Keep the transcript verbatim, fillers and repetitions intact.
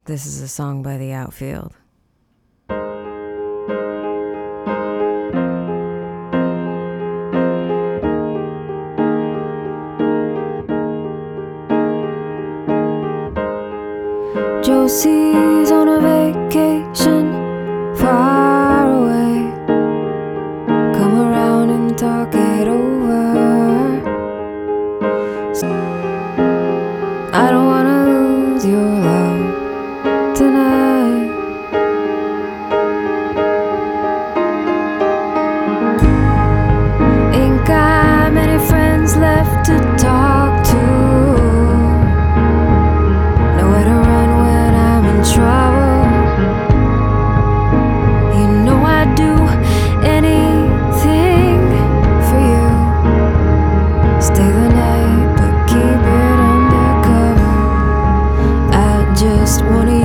This is a song by The Outfield. Josie's on a vacation far away. Come around and talk it over. I don't wanna lose your love tonight. Ain't got many friends left to talk to. Nowhere to run when I'm in trouble. You know I'd do anything for you. Stay the night, but keep it undercover. I just wanna